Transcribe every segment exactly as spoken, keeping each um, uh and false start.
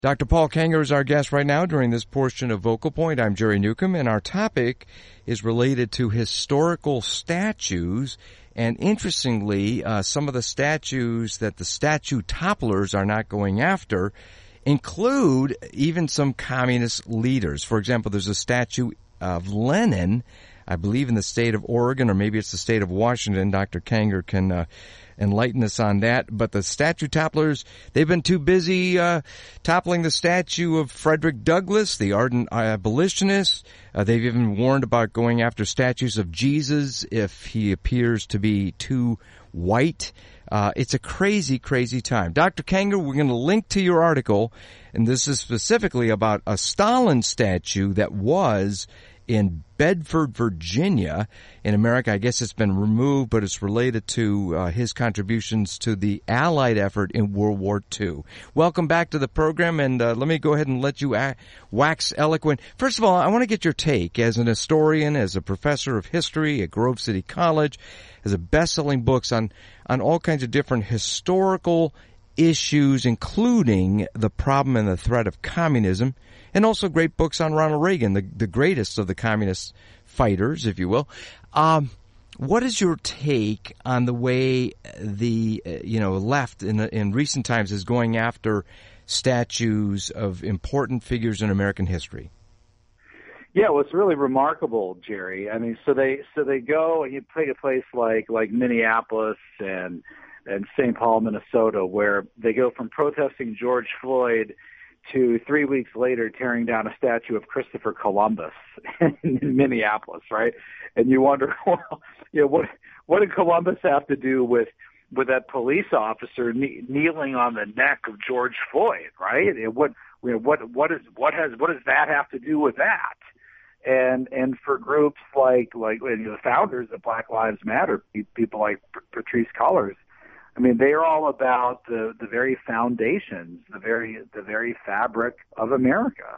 Doctor Paul Kengor is our guest right now during this portion of Vocal Point. I'm Jerry Newcomb, and our topic is related to historical statues. And interestingly, uh, some of the statues that the statue topplers are not going after include even some communist leaders. For example, there's a statue of Lenin, I believe in the state of Oregon, or maybe it's the state of Washington. Doctor Kengor can uh, enlighten us on that. But the statue topplers, they've been too busy uh, toppling the statue of Frederick Douglass, the ardent abolitionist. Uh, they've even warned about going after statues of Jesus if he appears to be too white. Uh, it's a crazy, crazy time. Doctor Kengor, we're going to link to your article, and this is specifically about a Stalin statue that was in Bedford, Virginia, in America. I guess it's been removed, but it's related to uh, his contributions to the Allied effort in World War Two. Welcome back to the program, and uh, let me go ahead and let you a- wax eloquent. First of all, I want to get your take as an historian, as a professor of history at Grove City College, as a best-selling books on, on all kinds of different historical issues, including the problem and the threat of communism, and also great books on Ronald Reagan, the, the greatest of the communist fighters, if you will. Um, what is your take on the way the, uh, you know, left in, in recent times is going after statues of important figures in American history? Yeah, well, it's really remarkable, Jerry. I mean, so they so they go and you take a place like like Minneapolis and and Saint Paul, Minnesota, where they go from protesting George Floyd to three weeks later tearing down a statue of Christopher Columbus in Minneapolis, right? And you wonder, well, you know, what what did Columbus have to do with with that police officer kne- kneeling on the neck of George Floyd, right? And what you know, what what is what has what does that have to do with that? And and for groups like like you know, the founders of Black Lives Matter, people like Patrisse Cullors, I mean, they are all about the, the very foundations, the very the very fabric of America.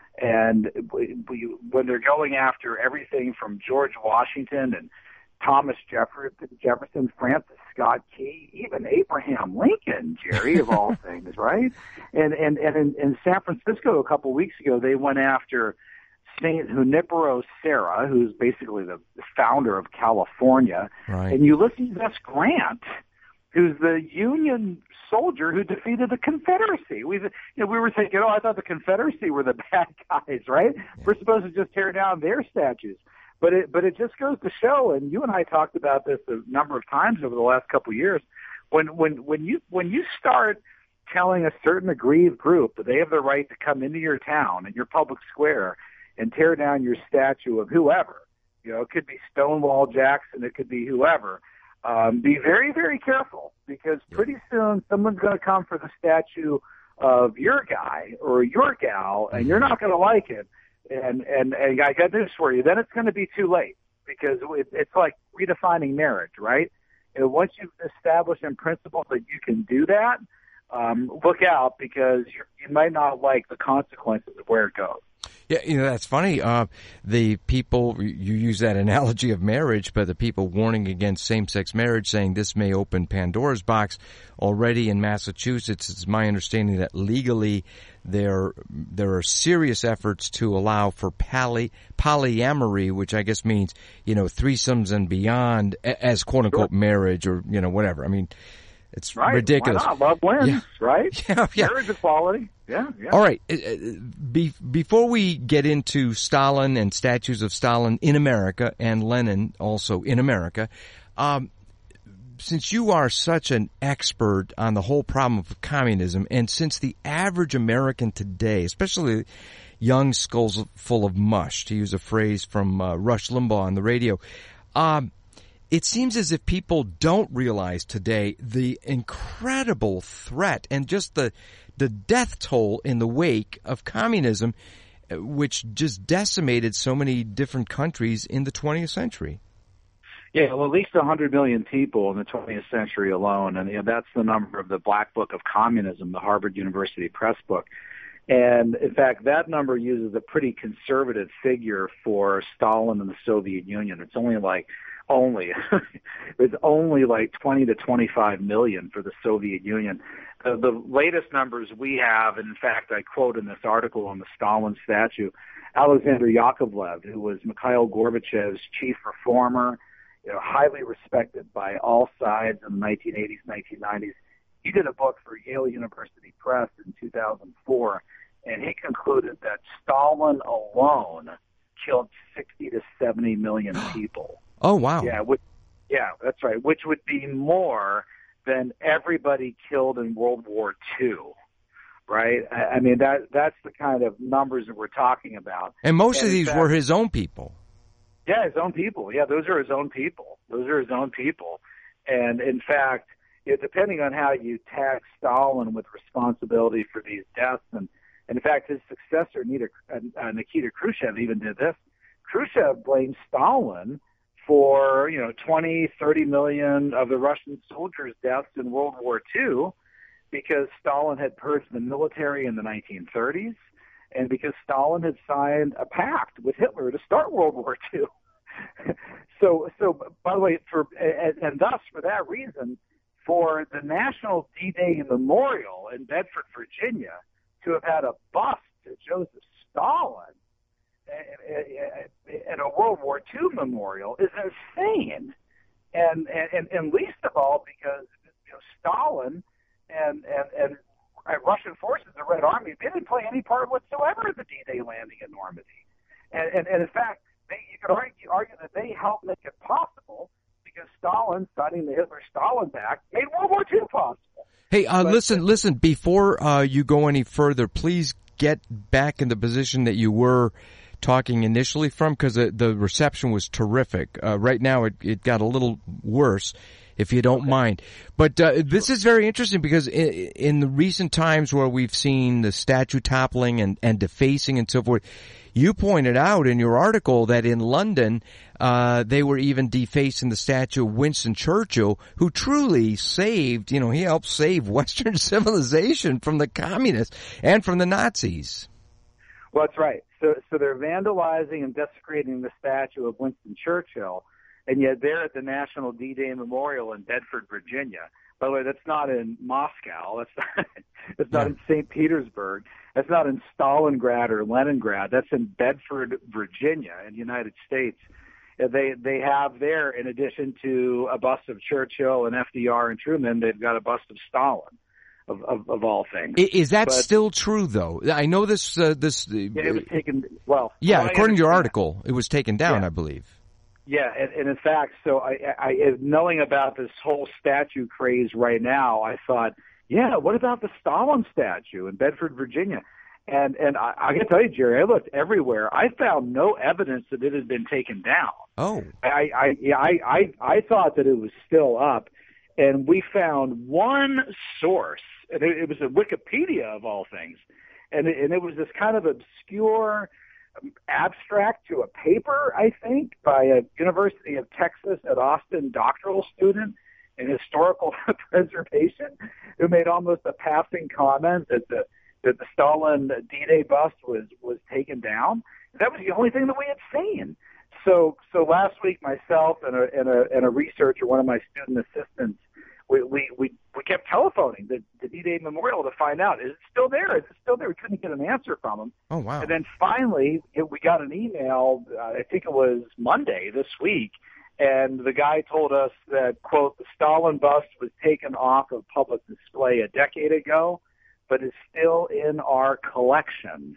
And we, we, when they're going after everything from George Washington and Thomas Jefferson, Jefferson, Francis Scott Key, even Abraham Lincoln, Jerry, of all things, right? And and and in, in San Francisco a couple of weeks ago, they went after Saint Junipero Serra, who's basically the founder of California, right. And Ulysses S. Grant, who's the Union soldier who defeated the Confederacy. We, you know, we were thinking, oh, I thought the Confederacy were the bad guys, right? Yeah. We're supposed to just tear down their statues. But it, but it just goes to show, and you and I talked about this a number of times over the last couple of years, when, when, when you, when you start telling a certain aggrieved group that they have the right to come into your town and your public square and tear down your statue of whoever, you know, it could be Stonewall Jackson, it could be whoever, Um, be very, very careful, because pretty soon someone's going to come for the statue of your guy or your gal, and you're not going to like it. And, and, and I got news for you. Then it's going to be too late, because it, it's like redefining marriage, right? And once you've established in principle that you can do that, um, look out, because you're, you might not like the consequences of where it goes. Yeah, you know, that's funny. Uh, the people, you use that analogy of marriage, but the people warning against same-sex marriage, saying this may open Pandora's box. Already in Massachusetts, it's my understanding that legally there there are serious efforts to allow for poly, polyamory, which I guess means, you know, threesomes and beyond as quote-unquote marriage, or, you know, whatever. I mean, it's right. ridiculous. Why not? Love wins, yeah. right? Yeah, yeah. Marriage equality. Yeah, yeah. All right. Be- before we get into Stalin and statues of Stalin in America and Lenin also in America, um, since you are such an expert on the whole problem of communism, and since the average American today, especially young skulls full of mush, to use a phrase from uh, Rush Limbaugh on the radio, um, it seems as if people don't realize today the incredible threat and just the the death toll in the wake of communism, which just decimated so many different countries in the twentieth century. Yeah, well, at least one hundred million people in the twentieth century alone, and you know, that's the number of the Black Book of Communism, the Harvard University Press book. And, in fact, that number uses a pretty conservative figure for Stalin and the Soviet Union. It's only like only. It was only like twenty to twenty-five million for the Soviet Union. Uh, the latest numbers we have, and in fact, I quote in this article on the Stalin statue, Alexander Yakovlev, who was Mikhail Gorbachev's chief reformer, you know, highly respected by all sides in the nineteen eighties, nineteen nineties. He did a book for Yale University Press in two thousand four, and he concluded that Stalin alone killed sixty to seventy million people. Oh, wow. Yeah, which, yeah, that's right, which would be more than everybody killed in World War Two, right? I, I mean, that that's the kind of numbers that we're talking about. And most and of these fact, were his own people. Yeah, his own people. Yeah, those are his own people. Those are his own people. And in fact, it, depending on how you tax Stalin with responsibility for these deaths, and, and in fact, his successor, Nikita, uh, Nikita Khrushchev, even did this. Khrushchev blamed Stalin for, you know, twenty, thirty million of the Russian soldiers' deaths in World War Two because Stalin had purged the military in the nineteen thirties and because Stalin had signed a pact with Hitler to start World War Two. so, so by the way, for and, and thus, for that reason, for the National D-Day Memorial in Bedford, Virginia, to have had a bust to Joseph Stalin and a World War Two memorial is insane, and and and least of all because, you know, Stalin and and and Russian forces, the Red Army, they didn't play any part whatsoever in the D-Day landing in Normandy, and and, and in fact, they, you could argue argue that they helped make it possible because Stalin, signing the Hitler-Stalin Pact, made World War Two possible. Hey, uh, but, listen, listen. Before uh, you go any further, please get back in the position that you were talking initially from, because the, the reception was terrific. Uh, right now it, it got a little worse, if you don't okay. mind. But uh, this is very interesting because in, in the recent times where we've seen the statue toppling and, and defacing and so forth, you pointed out in your article that in London uh, they were even defacing the statue of Winston Churchill, who truly saved, you know, he helped save Western civilization from the communists and from the Nazis. Well, that's right. So, so they're vandalizing and desecrating the statue of Winston Churchill, and yet they're at the National D-Day Memorial in Bedford, Virginia. By the way, that's not in Moscow. That's not, that's not yeah. in Saint Petersburg. That's not in Stalingrad or Leningrad. That's in Bedford, Virginia, in the United States. They they have there, in addition to a bust of Churchill and F D R and Truman, they've got a bust of Stalin. Of, of, of all things. Is that but, still true, though? I know this. Uh, this. Uh, yeah, it was taken. Well, yeah, well, according to your article, it was taken down, yeah. I believe. Yeah, and, and in fact, so I, I, knowing about this whole statue craze right now, I thought, yeah, what about the Stalin statue in Bedford, Virginia? And and I, I can tell you, Jerry, I looked everywhere. I found no evidence that it had been taken down. Oh, I I yeah, I, I I thought that it was still up. And we found one source, and it, it was a Wikipedia of all things, and it, and it was this kind of obscure abstract to a paper, I think, by a University of Texas at Austin doctoral student in historical preservation, who made almost a passing comment that the that the Stalin D-Day bust was was taken down. That was the only thing that we had seen. So, so last week, myself and a, and a, and a researcher, one of my student assistants, we, we, we, we kept telephoning the, the D-Day Memorial to find out, is it still there? Is it still there? We couldn't get an answer from them. Oh, wow. And then finally, it, we got an email, uh, I think it was Monday this week, and the guy told us that, quote, the Stalin bust was taken off of public display a decade ago, but is still in our collection.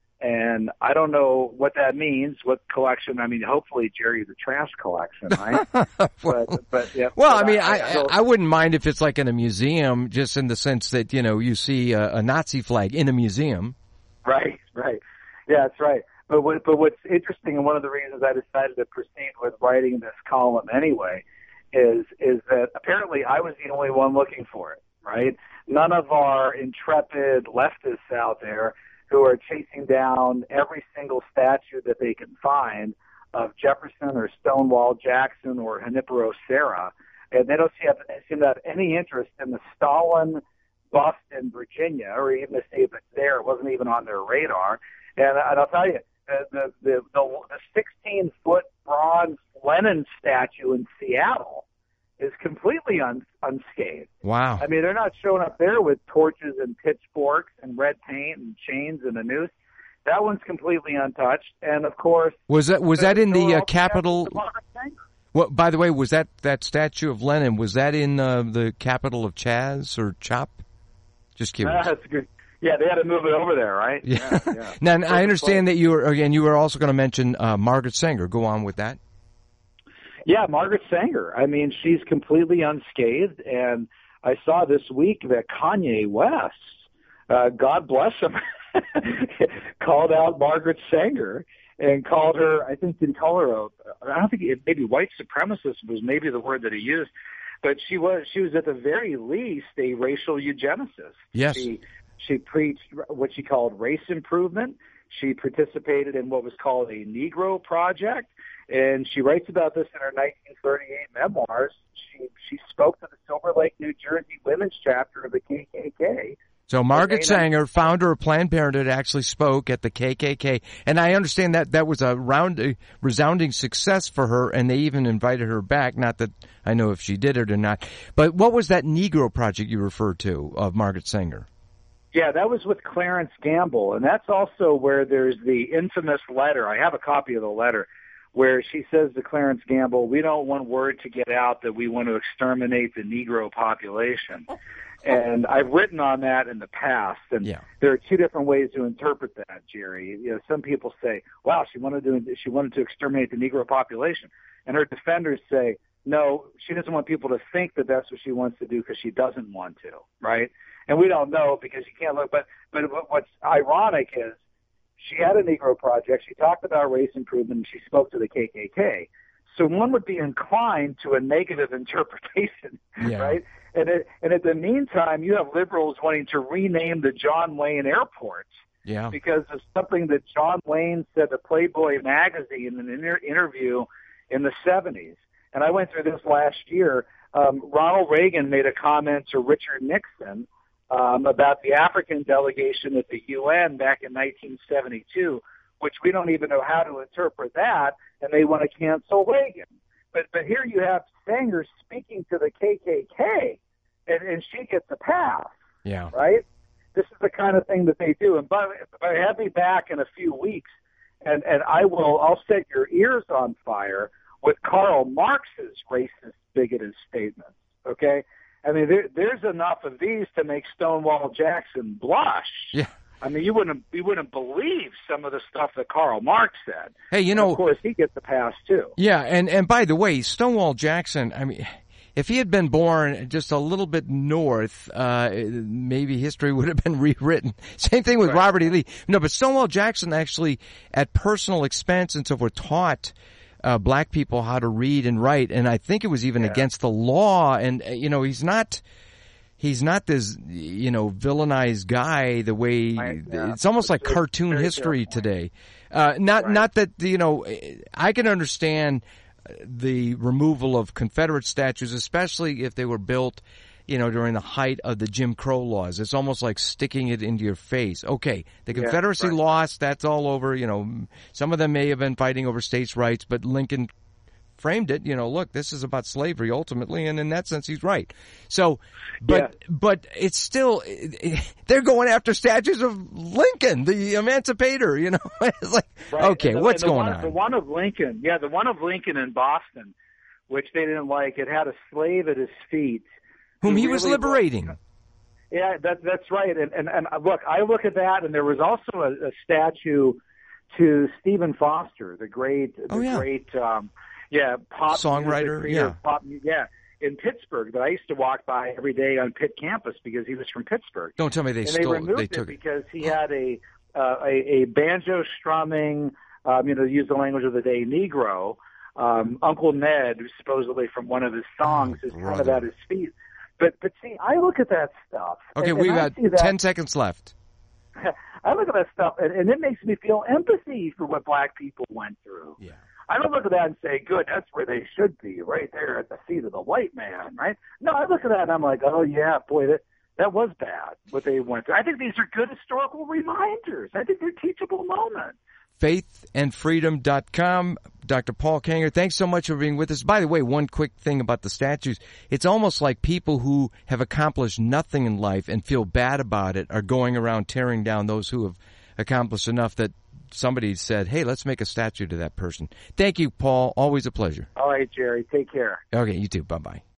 And I don't know what that means, what collection. I mean, hopefully, Jerry, the trash collection, right? well, but, but, yeah, well but I mean, I, I, I, I wouldn't mind if it's like in a museum, just in the sense that, you know, you see a, a Nazi flag in a museum. Right, right. Yeah, that's right. But what, but what's interesting, and one of the reasons I decided to proceed with writing this column anyway, is is that apparently I was the only one looking for it, right? None of our intrepid leftists out there who are chasing down every single statue that they can find of Jefferson or Stonewall Jackson or Junipero Serra, and they don't seem to, have, seem to have any interest in the Stalin bust in Virginia, or even to see if it's there. It wasn't even on their radar. And, and I'll tell you, the the the, the sixteen-foot bronze Lenin statue in Seattle is completely un, unscathed. Wow. I mean, they're not showing up there with torches and pitchforks and red paint and chains and a noose. That one's completely untouched. And, of course... Was that was that in the uh, Capitol... The well, by the way, was that, that statue of Lenin, was that in uh, the capital of Chaz or Chop? Just curious. Uh, that's good. Yeah, they had to move it over there, right? Yeah. yeah, yeah. Now, I understand that you were, again, you were also going to mention uh, Margaret Sanger. Go on with that. Yeah, Margaret Sanger. I mean, she's completely unscathed. And I saw this week that Kanye West, uh, God bless him, called out Margaret Sanger and called her, I think, didn't call her a, I don't think, it, maybe white supremacist was maybe the word that he used. But she was, she was at the very least a racial eugenicist. Yes. She, she preached what she called race improvement. She participated in what was called a Negro Project, and she writes about this in her nineteen thirty-eight memoirs. She she spoke to the Silver Lake, New Jersey Women's Chapter of the K K K. So Margaret Sanger, founder of Planned Parenthood, actually spoke at the K K K, and I understand that that was a round, a resounding success for her, and they even invited her back. Not that I know if she did it or not, but what was that Negro Project you referred to of Margaret Sanger? Yeah, that was with Clarence Gamble, and that's also where there's the infamous letter. I have a copy of the letter where she says to Clarence Gamble, "We don't want word to get out that we want to exterminate the Negro population." And I've written on that in the past, and yeah. there are two different ways to interpret that, Jerry. You know, some people say, "Wow, she wanted to she wanted to exterminate the Negro population," and her defenders say, "No, she doesn't want people to think that that's what she wants to do because she doesn't want to," right? And we don't know because you can't look. But but what's ironic is she had a Negro Project. She talked about race improvement, and she spoke to the K K K. So one would be inclined to a negative interpretation, yeah. right? And it, and at the meantime, you have liberals wanting to rename the John Wayne Airport yeah. because of something that John Wayne said to Playboy magazine in an inter- interview in the seventies. And I went through this last year. Um, Ronald Reagan made a comment to Richard Nixon um, about the African delegation at the U N back in nineteen seventy-two, which we don't even know how to interpret that, and they want to cancel Reagan. But but here you have Sanger speaking to the K K K, and, and she gets a pass. Yeah. Right? This is the kind of thing that they do. And but, but have me back in a few weeks, and, and I will I'll set your ears on fire with Karl Marx's racist, bigoted statements. Okay? I mean, there, there's enough of these to make Stonewall Jackson blush. Yeah. I mean, you wouldn't you wouldn't believe some of the stuff that Karl Marx said. Hey, you and know, of course, he gets the pass too. Yeah, and and by the way, Stonewall Jackson. I mean, if he had been born just a little bit north, uh, maybe history would have been rewritten. Same thing with Right. Robert E. Lee. No, but Stonewall Jackson actually, at personal expense and so forth, taught uh, black people how to read and write, and I think it was even Yeah. against the law. And uh, you know, he's not. He's not this, you know, villainized guy the way Right, yeah. it's almost like Very- cartoon very history fair point. today. Uh, not, Right. not that, you know, I can understand the removal of Confederate statues, especially if they were built, you know, during the height of the Jim Crow laws. It's almost like sticking it into your face. Okay, the Yeah, Confederacy right. lost, that's all over, you know, some of them may have been fighting over states' rights, but Lincoln framed it, you know, look, this is about slavery ultimately, and in that sense, he's right. So, but, Yeah. but it's still, they're going after statues of Lincoln, the emancipator, you know, it's like, Right. okay, And the, what's and the going one, on? The one of Lincoln, yeah, the one of Lincoln in Boston, which they didn't like, it had a slave at his feet. Whom who he was really liberating. was- Yeah, that, that's right. And, and, and look, I look at that, and there was also a, a statue to Stephen Foster, the great, the Oh, yeah. great, um, yeah, pop Songwriter, music creator yeah. of Pop, yeah, in Pittsburgh that I used to walk by every day on Pitt campus because he was from Pittsburgh. Don't tell me they and stole they it. removed They it took it. because he had a uh, a, a banjo strumming, um, you know, to use the language of the day, Negro. Um, Uncle Ned, who's supposedly from one of his songs, Oh, is kind of brother. at his feet. But but see, I look at that stuff. Okay, and, we've and I got see that- ten seconds left. I look at that stuff, and, and it makes me feel empathy for what black people went through. Yeah. I don't look at that and say, good, that's where they should be, right there at the feet of the white man, right? No, I look at that and I'm like, oh, yeah, boy, that, that was bad, what they went through. I think these are good historical reminders. I think they're teachable moments. faith and freedom dot com. Doctor Paul Kengor, thanks so much for being with us. By the way, one quick thing about the statues. It's almost like people who have accomplished nothing in life and feel bad about it are going around tearing down those who have accomplished enough that somebody said, hey, let's make a statue to that person. Thank you, Paul. Always a pleasure. All right, Jerry. Take care. Okay, you too. Bye-bye.